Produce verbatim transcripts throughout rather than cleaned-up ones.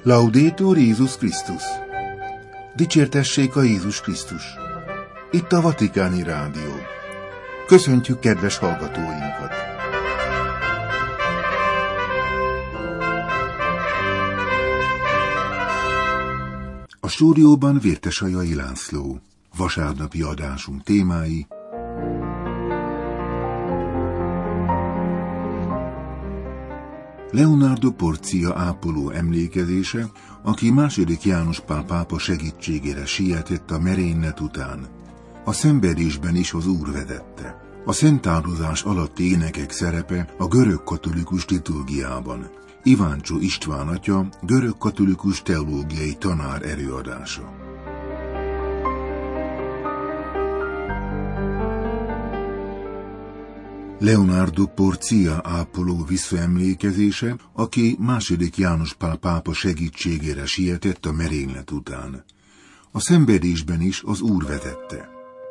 Laudetur Jézus Krisztus! Dicsértessék a Jézus Krisztus! Itt a Vatikáni Rádió. Köszöntjük kedves hallgatóinkat! A stúdióban Vértesajai László. Vasárnapi adásunk témái: Leonardo Porcia ápoló emlékezése, aki második János Pál pápa segítségére sietett a merénylet után. A szenvedésben is az Úr vezette. A szentározás alatti énekek szerepe a görögkatolikus liturgiában. Iváncsó István atya görögkatolikus teológiai tanár előadása. Leonardo Porcia ápoló visszaemlékezése, aki második János Pál pápa segítségére sietett a merénylet után. A szenvedésben is az Úr vezette.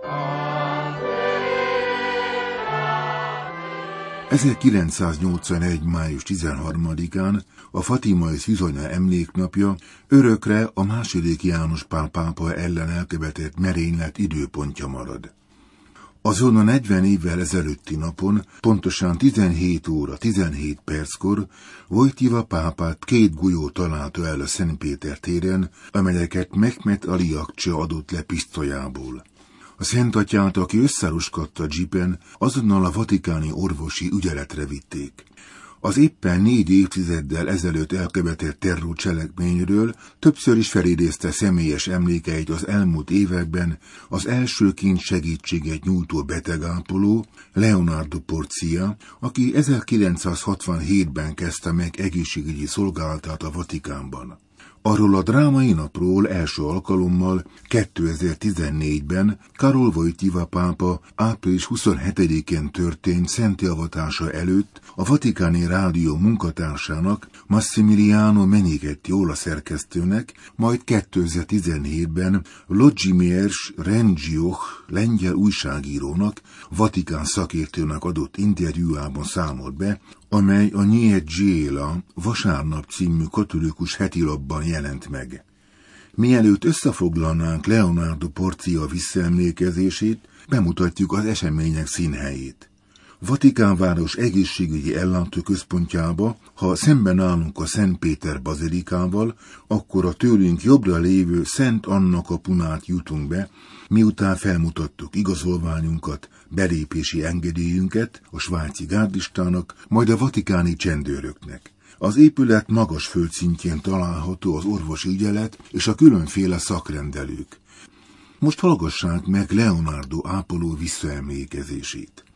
ezerkilencszáznyolcvanegy. május tizenharmadikán a Fatimai Szűzanya emléknapja örökre a második János Pál pápa ellen elkövetett merénylet időpontja marad. Azon a negyven évvel ezelőtti napon, pontosan tizenhét óra tizenhét perckor Wojtyła pápát két golyó találta el a Szentpéter téren, amelyeket Mehmet Ali Akcsa adott le pisztolyából. A Szentatyát, aki összeroskadt a dzsipen, azonnal a vatikáni orvosi ügyeletre vitték. Az éppen négy évtizeddel ezelőtt elkövetett terrorcselekményről többször is felidézte személyes emlékeit az elmúlt években az elsőként segítséget nyújtó betegápoló, Leonardo Porcia, aki ezerkilencszázhatvanhétben kezdte meg egészségügyi szolgálatát a Vatikánban. Arról a drámai napról első alkalommal kétezer-tizennégyben Karol Wojtyła pápa április huszonhetedikén történt szentjavatása előtt a Vatikáni Rádió munkatársának, Massimiliano Menichetti olasz szerkesztőnek, majd kétezer-tizenhétben Włodzimierz Rendzioch lengyel újságírónak, Vatikán szakértőnek adott interjújában számolt be, amely a Niedziela Vasárnap című katolikus hetilapban jelent meg. Mielőtt összefoglalnánk Leonardo Porcia visszaemlékezését, bemutatjuk az események színhelyét. Vatikánváros egészségügyi ellátóközpontjába, ha szemben állunk a Szent Péter bazilikával, akkor a tőlünk jobbra lévő Szent Anna kapunát jutunk be, miután felmutattuk igazolványunkat, belépési engedélyünket a svájci gárdistának, majd a vatikáni csendőröknek. Az épület magas földszintjén található az orvosi ügyelet és a különféle szakrendelők. Most hallgassák meg Leonardo ápoló visszaemlékezését.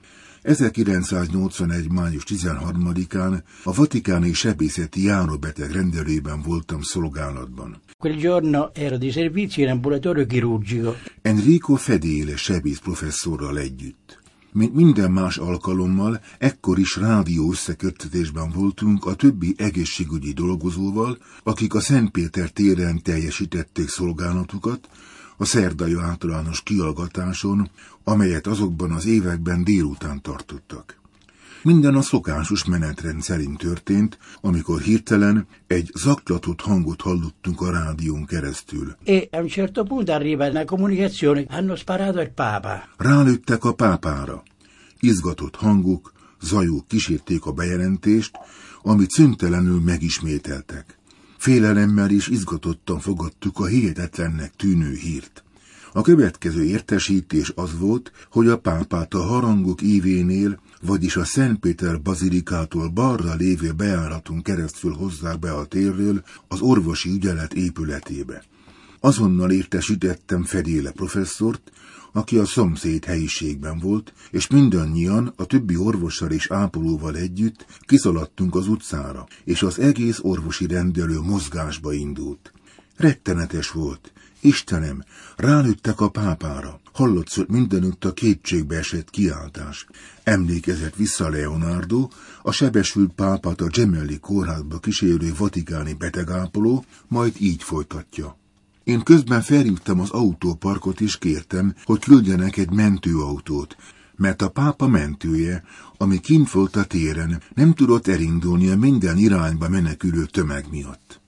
ezerkilencszáznyolcvanegy. május tizenharmadikán a vatikáni sebészeti járóbeteg rendelőben voltam szolgálatban. Quel giorno ero di servizio in ambulatorio chirurgico. Enrico Fedele sebész professzorral együtt. Mint minden más alkalommal, ekkor is rádió összeköttetésben voltunk a többi egészségügyi dolgozóval, akik a Szentpéter téren teljesítették szolgálatukat, a szerdai általános kihallgatáson, amelyet azokban az években délután tartottak. Minden a szokásos menetrend szerint történt, amikor hirtelen egy zaklatott hangot hallottunk a rádión keresztül. E a un certo punto arriva una comunicazione, hanno sparato al Papa. Rálőttek a pápára. Izgatott hangok, zajok kísérték a bejelentést, amit szüntelenül megismételtek. Félelemmel és izgatottan fogadtuk a hihetetlennek tűnő hírt. A következő értesítés az volt, hogy a pápát a harangok ívénél, vagyis a Szent Péter bazilikától balra lévő bejáraton keresztül hozzák be a térről az orvosi ügyelet épületébe. Azonnal értesítettem Fedele professzort, aki a szomszéd helyiségben volt, és mindannyian a többi orvossal és ápolóval együtt kiszaladtunk az utcára, és az egész orvosi rendelő mozgásba indult. Rettenetes volt. Istenem, rálőttek a pápára. Hallatszott mindenütt a kétségbeesett kiáltás. Emlékezett vissza Leonardo, a sebesült pápát a Gemelli kórházba kísérő vatikáni betegápoló, majd így folytatja. Én közben felhívtam az autóparkot és kértem, hogy küldjenek egy mentőautót, mert a pápa mentője, ami kint volt a téren, nem tudott elindulni a minden irányba menekülő tömeg miatt.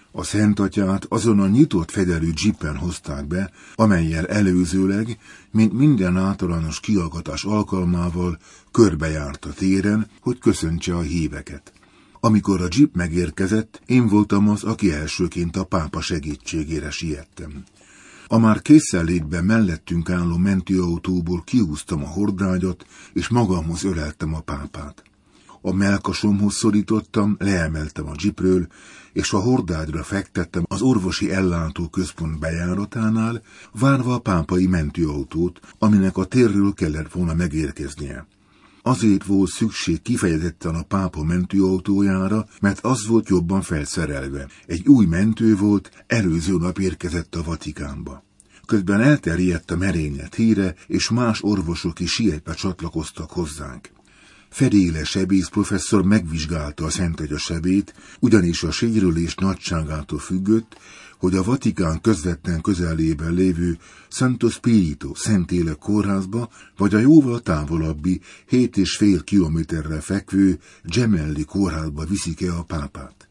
A Szentatyát azon a nyitott fegyverű dzsippen hozták be, amellyel előzőleg, mint minden általános kihallgatás alkalmával körbejárt a téren, hogy köszöntse a híveket. Amikor a dzsip megérkezett, én voltam az, aki elsőként a pápa segítségére siettem. A már készenlétben mellettünk álló mentőautóból kihúztam a hordágyat, és magamhoz öleltem a pápát. A mellkasomhoz szorítottam, leemeltem a dzsipről, és a hordágyra fektettem az orvosi ellátó központ bejáratánál, várva a pápai mentőautót, aminek a térről kellett volna megérkeznie. Azért volt szükség kifejezetten a pápa mentőautójára, mert az volt jobban felszerelve. Egy új mentő volt, előző nap érkezett a Vatikánba. Közben elterjedt a merénylet híre, és más orvosok is sietve csatlakoztak hozzánk. Fedéle sebész professzor megvizsgálta a Szentatya sebét, ugyanis a sérülés nagyságától függött, hogy a Vatikán közvetlen közelében lévő Santo Spirito Szentélek kórházba, vagy a jóval távolabbi, hét és fél kilométerre fekvő Gemelli kórházba viszik-e a pápát.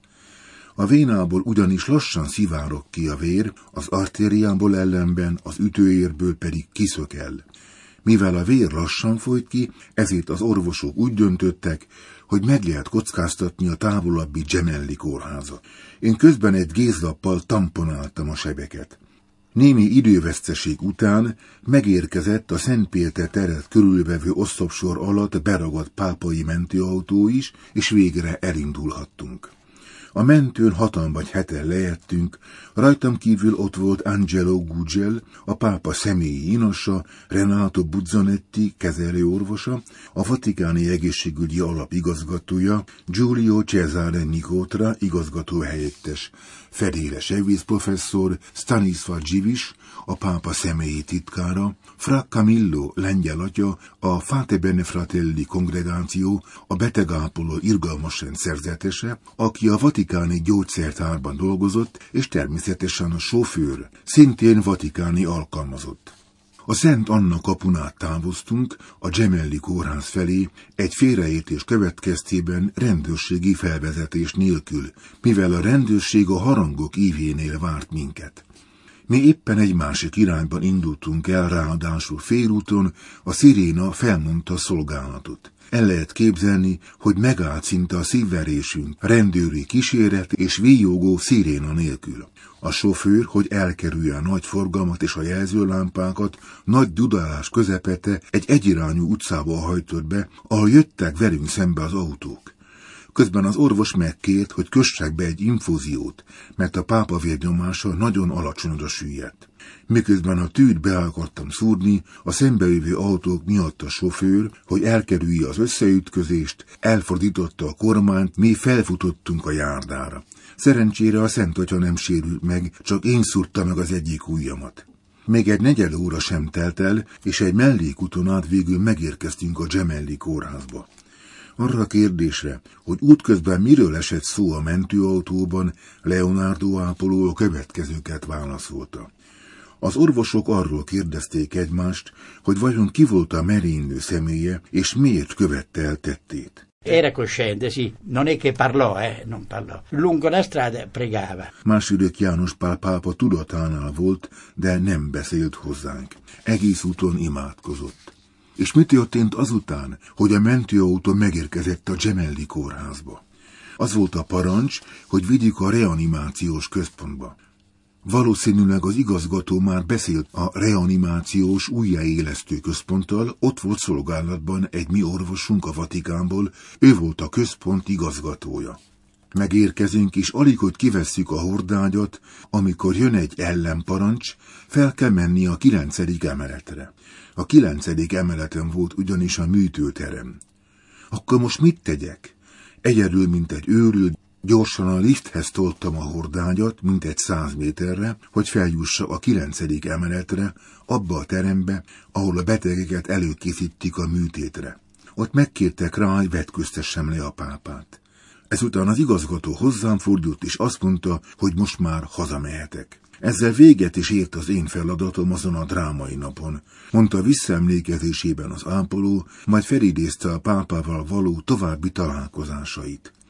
A vénából ugyanis lassan szivárog ki a vér, az artériából ellenben, az ütőérből pedig kiszök el. Mivel a vér lassan folyt ki, ezért az orvosok úgy döntöttek, hogy meg lehet kockáztatni a távolabbi Gemelli kórházat. Én közben egy gézlappal tamponáltam a sebeket. Némi időveszteség után megérkezett a Szent Péter teret körülvevő oszlopsor alatt beragadt pápai mentőautó is, és végre elindulhattunk. A mentőn hatan vagy heten lejettünk, rajtam kívül ott volt Angelo Gugel, a pápa személyi inasa, Renato Buzzanetti, kezelőorvosa, a vatikáni egészségügyi alap igazgatója, Giulio Cesare Nicotra, igazgató helyettes, Fedéle sebész professzor, Stanisław Dziwisz, a pápa személyi titkára, Fra Camillo, lengyel atya, a Fate Bene Fratelli kongregáció, a betegápoló irgalmasrend szerzetese, aki a vatikáni gyógyszertárban dolgozott, és természetesen a sofőr, szintén vatikáni alkalmazott. A Szent Anna kapunát távoztunk, a Gemelli kórház felé, egy félreértés következtében rendőrségi felvezetés nélkül, mivel a rendőrség a harangok ívénél várt minket. Mi éppen egy másik irányban indultunk el, ráadásul félúton a sziréna felmondta a szolgálatot. El lehet képzelni, hogy megállt szinte a szívverésünk, rendőri kíséret és víjogó sziréna nélkül. A sofőr, hogy elkerülje a nagy forgalmat és a jelzőlámpákat, nagy dudálás közepette egy egyirányú utcába hajtott be, ahol jöttek velünk szembe az autók. Közben az orvos megkért, hogy kössek be egy infúziót, mert a pápa vérnyomása nagyon alacsonyra süllyedt. Miközben a tűt be akartam szúrni, a szembejövő autók miatt a sofőr, hogy elkerülje az összeütközést, elfordította a kormányt, mi felfutottunk a járdára. Szerencsére a Szentatya nem sérült meg, csak én szúrta meg az egyik ujjamat. Még egy negyed óra sem telt el, és egy mellékúton át végül megérkeztünk a Gemelli kórházba. Arra a kérdésre, hogy útközben miről esett szó a mentőautóban, Leonardo ápoló a következőket válaszolta. Az orvosok arról kérdezték egymást, hogy vajon ki volt a merénylő személye, és miért követte el tettét. Era cosciente, sì, non è che parlò, eh, non parlò. Lungo la strada pregava. Második János Pál pápa tudatánál volt, de nem beszélt hozzánk. Egész úton imádkozott. És mi történt azután, hogy a mentőautó megérkezett a Gemelli kórházba? Az volt a parancs, hogy vigyük a reanimációs központba. Valószínűleg az igazgató már beszélt a reanimációs újjáélesztő központtal, ott volt szolgálatban egy mi orvosunk a Vatikánból, ő volt a központ igazgatója. Megérkezünk, és alig, hogy kivesszük a hordágyat, amikor jön egy ellenparancs, fel kell menni a kilencedik emeletre. A kilencedik emeleten volt ugyanis a műtőterem. Akkor most mit tegyek? Egyedül, mint egy őrült, gyorsan a lifthez toltam a hordágyat, mint egy száz méterre, hogy feljussak a kilencedik emeletre, abba a terembe, ahol a betegeket előkészítik a műtétre. Ott megkértek rá, hogy vetköztessem le a pápát. Ezután az igazgató hozzám fordult, és azt mondta, hogy most már hazamehetek. Ezzel véget is ért az én feladatom azon a drámai napon, mondta visszaemlékezésében az ápoló, majd felidézte a pápával való további találkozásait.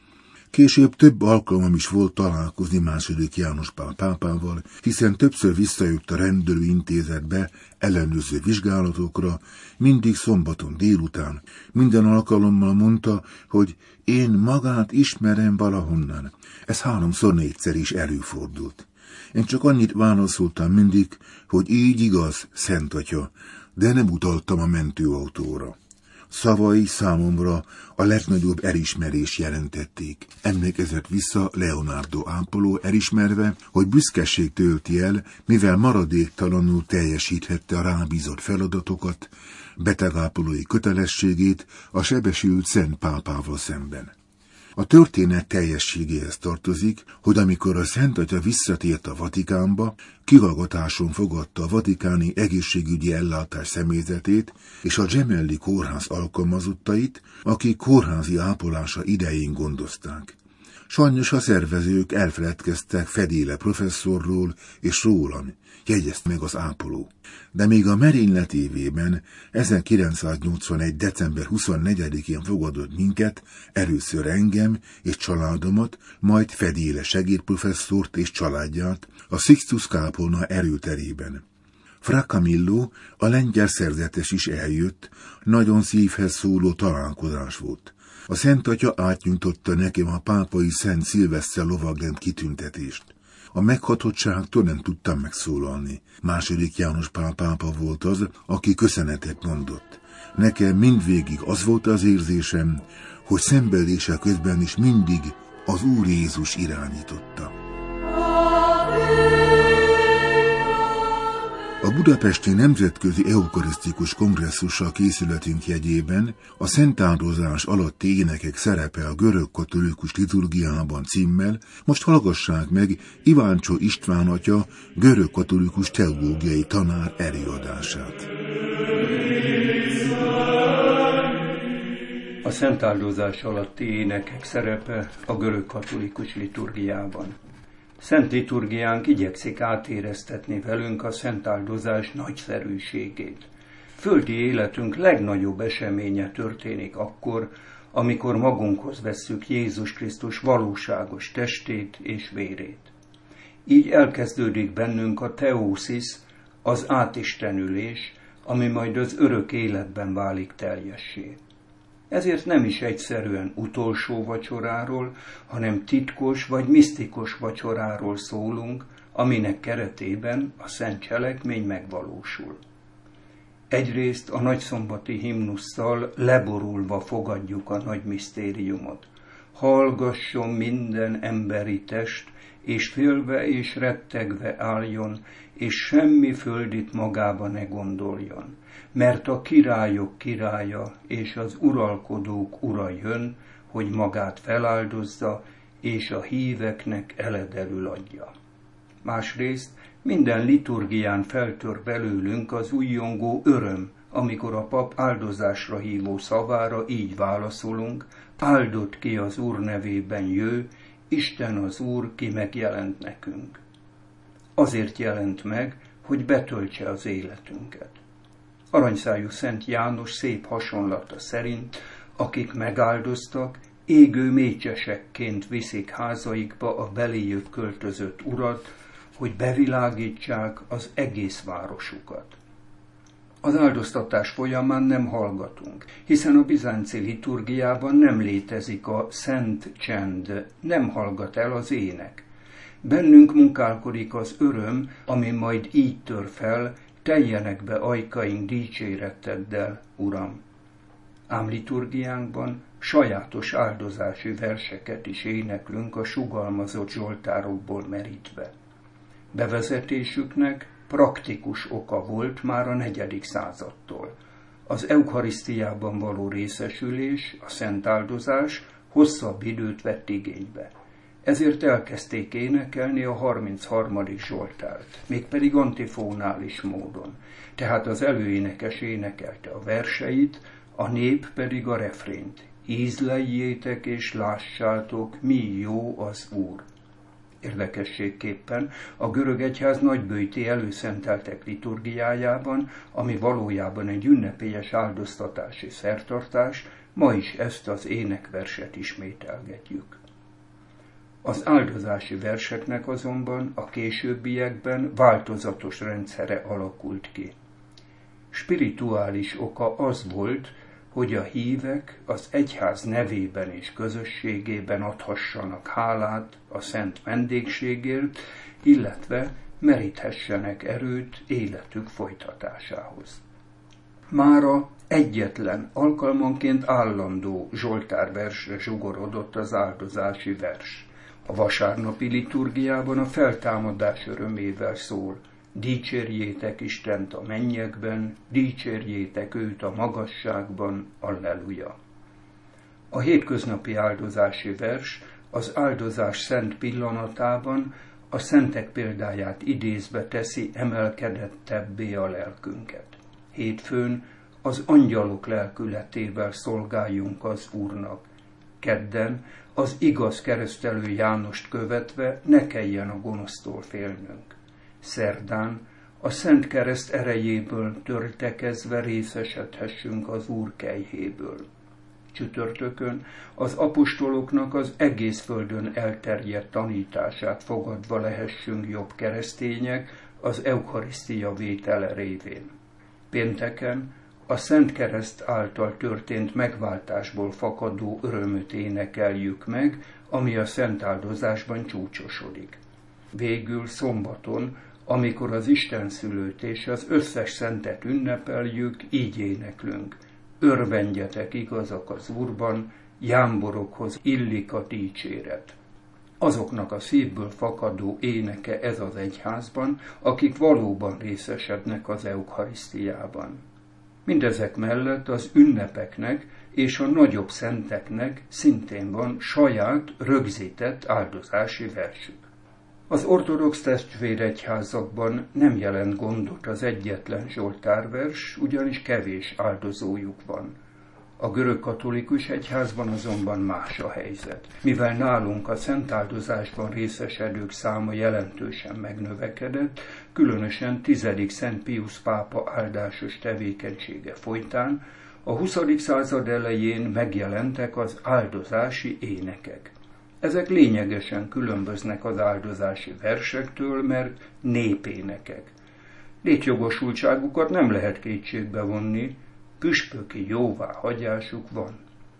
Később több alkalmam is volt találkozni második János Pál pápával, hiszen többször visszajött a rendelőintézetbe ellenőrző vizsgálatokra, mindig szombaton délután. Minden alkalommal mondta, hogy én magát ismerem valahonnan. Ez háromszor négyszer is előfordult. Én csak annyit válaszoltam mindig, hogy így igaz, Szent Atya, de nem utaltam a mentőautóra. Szavai számomra a legnagyobb elismerés jelentették. Emlékezett vissza Leonardo ápoló, elismerve, hogy büszkeség tölti el, mivel maradéktalanul teljesíthette a rábízott feladatokat, betegápolói kötelességét a sebesült Szent Pápával szemben. A történet teljességéhez tartozik, hogy amikor a Szent Atya visszatért a Vatikánba, kihallgatáson fogadta a vatikáni egészségügyi ellátás személyzetét és a Gemelli kórház alkalmazottait, akik kórházi ápolása idején gondozták. Sajnos a szervezők elfeledkeztek Fedéle professzorról és rólam, jegyezte meg az ápoló. De még a merénylet évében, ezerkilencszáznyolcvanegy. december huszonnegyedikén fogadott minket, először engem és családomat, majd Fedéle segédprofesszort és családját a Sixtus kápolna erőterében. Fra Camillo, a lengyel szerzetes is eljött, nagyon szívhez szóló találkozás volt. A Szent Atya átnyújtotta nekem a pápai Szent Szilveszter lovagrend kitüntetést. A meghatottságtól nem tudtam megszólalni. Második János Pál pápa volt az, aki köszönetet mondott. Nekem mindvégig az volt az érzésem, hogy szenvedése közben is mindig az Úr Jézus irányította. A budapesti nemzetközi eukarisztikus kongresszussal készületünk jegyében a szentáldozás alatti énekek szerepe a görög-katolikus liturgiában címmel most hallgassák meg Iváncsó István atya görög-katolikus teológiai tanár előadását. A szentáldozás alatti énekek szerepe a görög-katolikus liturgiában. Szent liturgiánk igyekszik átéreztetni velünk a szentáldozás nagyszerűségét. Földi életünk legnagyobb eseménye történik akkor, amikor magunkhoz vesszük Jézus Krisztus valóságos testét és vérét. Így elkezdődik bennünk a teószis, az átistenülés, ami majd az örök életben válik teljessé. Ezért nem is egyszerűen utolsó vacsoráról, hanem titkos vagy misztikus vacsoráról szólunk, aminek keretében a szent cselekmény megvalósul. Egyrészt a nagyszombati himnusszal leborulva fogadjuk a nagy misztériumot. Hallgasson minden emberi test, és félve és rettegve álljon, és semmi földit magába ne gondoljon. Mert a királyok királya és az uralkodók ura jön, hogy magát feláldozza, és a híveknek eledelül adja. Másrészt minden liturgián feltör belőlünk az újjongó öröm, amikor a pap áldozásra hívó szavára így válaszolunk: áldott ki az Úr nevében jő, Isten az Úr, ki megjelent nekünk. Azért jelent meg, hogy betöltse az életünket. Aranyszájú Szent János szép hasonlata szerint, akik megáldoztak, égő mécsesekként viszik házaikba a beléjük költözött urat, hogy bevilágítsák az egész városukat. Az áldoztatás folyamán nem hallgatunk, hiszen a bizánci liturgiában nem létezik a szent csend, nem hallgat el az ének. Bennünk munkálkodik az öröm, ami majd így tör fel: teljenek be ajkaink dicséreteddel, Uram. Ám liturgiánkban sajátos áldozási verseket is éneklünk a sugalmazott zsoltárokból merítve. Bevezetésüknek praktikus oka volt már a negyedik századtól. Az eukarisztiában való részesülés, a szentáldozás hosszabb időt vett igénybe. Ezért elkezdték énekelni a harmincharmadik zsoltárt, mégpedig antifónális módon. Tehát az előénekes énekelte a verseit, a nép pedig a refrént. Ízleljétek és lássátok, mi jó az Úr. Érdekességképpen a görög egyház nagyböjti előszenteltek liturgiájában, ami valójában egy ünnepélyes áldoztatási szertartás, ma is ezt az énekverset ismételgetjük. Az áldozási verseknek azonban a későbbiekben változatos rendszere alakult ki. Spirituális oka az volt, hogy a hívek az egyház nevében és közösségében adhassanak hálát a szent vendégségért, illetve meríthessenek erőt életük folytatásához. Mára egyetlen, alkalmanként állandó zsoltárversre zsugorodott az áldozási vers. A vasárnapi liturgiában a feltámadás örömével szól: dicsérjétek Istent a mennyekben, dicsérjétek őt a magasságban, alleluja. A hétköznapi áldozási vers az áldozás szent pillanatában a szentek példáját idézbe teszi emelkedettebbé a lelkünket. Hétfőn az angyalok lelkületével szolgáljunk az Úrnak. Kedden az igaz keresztelő Jánost követve ne kelljen a gonosztól félnünk. Szerdán a Szent Kereszt erejéből töltekezve részesedhessünk az Úr kelyhéből. Csütörtökön az apostoloknak az egész földön elterjedt tanítását fogadva lehessünk jobb keresztények az eukarisztia vétele révén. Pénteken a Szent Kereszt által történt megváltásból fakadó örömöt énekeljük meg, ami a szent áldozásban csúcsosodik. Végül szombaton, amikor az Istenszülőt és az összes szentet ünnepeljük, így éneklünk: örvendjetek igazak az Úrban, jámborokhoz illik a dicséret. Azoknak a szívből fakadó éneke ez az egyházban, akik valóban részesednek az eukarisztiában. Mindezek mellett az ünnepeknek és a nagyobb szenteknek szintén van saját, rögzített áldozási versük. Az ortodox testvéregyházakban nem jelent gondot az egyetlen zsoltárvers, ugyanis kevés áldozójuk van. A görögkatolikus egyházban azonban más a helyzet. Mivel nálunk a szentáldozásban részesedők száma jelentősen megnövekedett, különösen tizedik Szent Piusz pápa áldásos tevékenysége folytán, a huszadik század elején megjelentek az áldozási énekek. Ezek lényegesen különböznek az áldozási versektől, mert népénekek. Létjogosultságukat nem lehet kétségbe vonni, püspöki jóváhagyásuk van.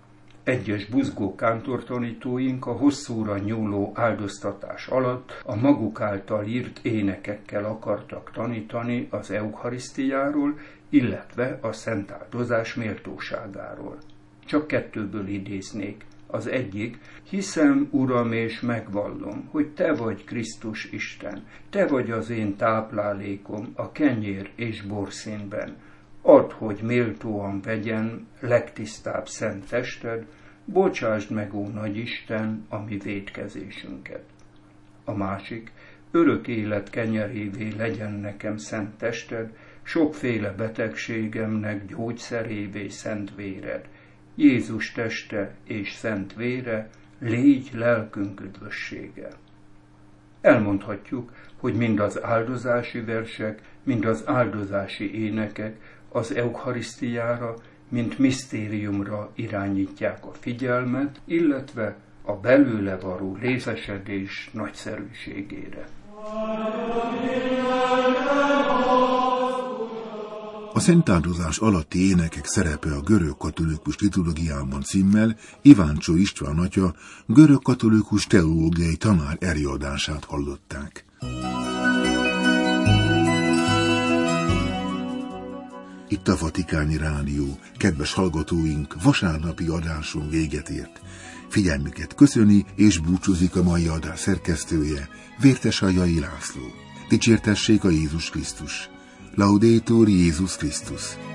Egyes buzgó kántortanítóink a hosszúra nyúló áldoztatás alatt a maguk által írt énekekkel akartak tanítani az eukarisztiáról, illetve a szentáldozás méltóságáról. Csak kettőből idéznék. Az egyik: hiszem, Uram, és megvallom, hogy te vagy Krisztus Isten, te vagy az én táplálékom a kenyér és borszínben. Add, hogy méltóan vegyen legtisztább szent tested, bocsásd meg, ó nagy Isten, a mi vétkezésünket. A másik: örök élet kenyerévé legyen nekem szent tested, sokféle betegségemnek gyógyszerévé szent véred. Jézus teste és szent vére, légy lelkünk üdvössége. Elmondhatjuk, hogy mind az áldozási versek, mind az áldozási énekek az eukarisztiára, mint misztériumra irányítják a figyelmet, illetve a belőle való részesedés nagyszerűségére. A szentáldozás alatti énekek szerepe a görögkatolikus liturgiában címmel Iváncsó István atya görögkatolikus teológiai tanár előadását hallották. Itt a Vatikáni Rádió, kedves hallgatóink, vasárnapi adáson véget ért. Figyelmüket köszöni és búcsúzik a mai adás szerkesztője, Vértesajai László. Dicsértessék a Jézus Krisztus! Laudetur Jézus Krisztus!